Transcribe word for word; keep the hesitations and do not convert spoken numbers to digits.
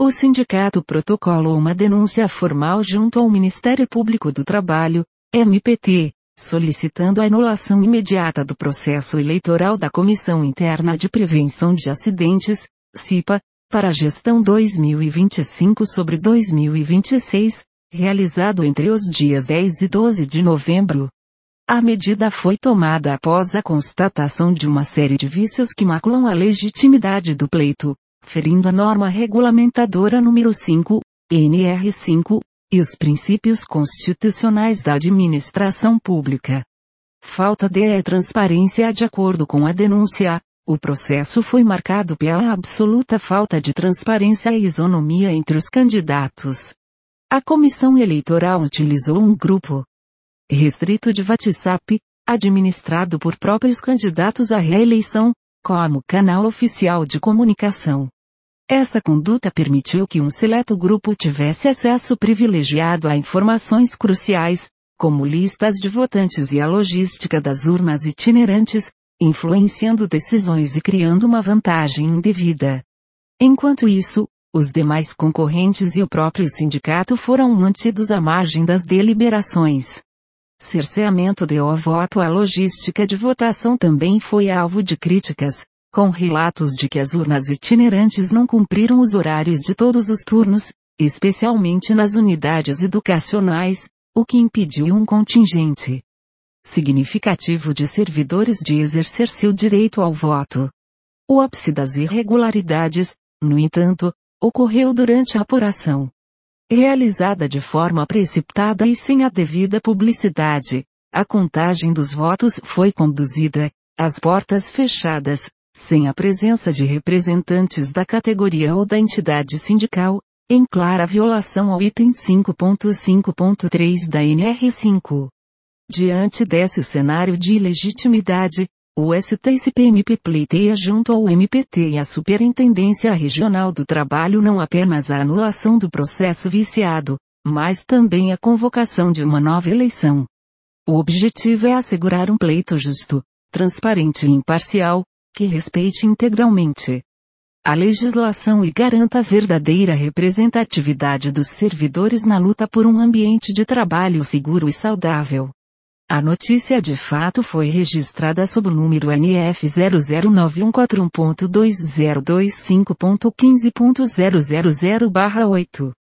O sindicato protocolou uma denúncia formal junto ao Ministério Público do Trabalho, M P T, solicitando a anulação imediata do processo eleitoral da Comissão Interna de Prevenção de Acidentes, C I P A, para a gestão dois mil e vinte e cinco sobre dois mil e vinte e seis, realizado entre os dias dez e doze de novembro. A medida foi tomada após a constatação de uma série de vícios que maculam a legitimidade do pleito, ferindo a norma regulamentadora número cinco, N R cinco, e os princípios constitucionais da administração pública. Falta de transparência. De acordo com a denúncia, o processo foi marcado pela absoluta falta de transparência e isonomia entre os candidatos. A comissão eleitoral utilizou um grupo restrito de WhatsApp, administrado por próprios candidatos à reeleição, como canal oficial de comunicação. Essa conduta permitiu que um seleto grupo tivesse acesso privilegiado a informações cruciais, como listas de votantes e a logística das urnas itinerantes, influenciando decisões e criando uma vantagem indevida. Enquanto isso, os demais concorrentes e o próprio sindicato foram mantidos à margem das deliberações. Cerceamento de o voto. A logística de votação também foi alvo de críticas, com relatos de que as urnas itinerantes não cumpriram os horários de todos os turnos, especialmente nas unidades educacionais, o que impediu um contingente significativo de servidores de exercer seu direito ao voto. O ápice das irregularidades, no entanto, ocorreu durante a apuração. Realizada de forma precipitada e sem a devida publicidade, a contagem dos votos foi conduzida, às portas fechadas, sem a presença de representantes da categoria ou da entidade sindical, em clara violação ao item cinco ponto cinco ponto três da N R cinco. Diante desse cenário de ilegitimidade, o S T C P M P pleiteia junto ao M P T e à Superintendência Regional do Trabalho não apenas a anulação do processo viciado, mas também a convocação de uma nova eleição. O objetivo é assegurar um pleito justo, transparente e imparcial, que respeite integralmente a legislação e garanta a verdadeira representatividade dos servidores na luta por um ambiente de trabalho seguro e saudável. A notícia de fato foi registrada sob o número N F zero zero nove um quatro um ponto dois zero dois cinco ponto quinze ponto zero zero zero barra oito.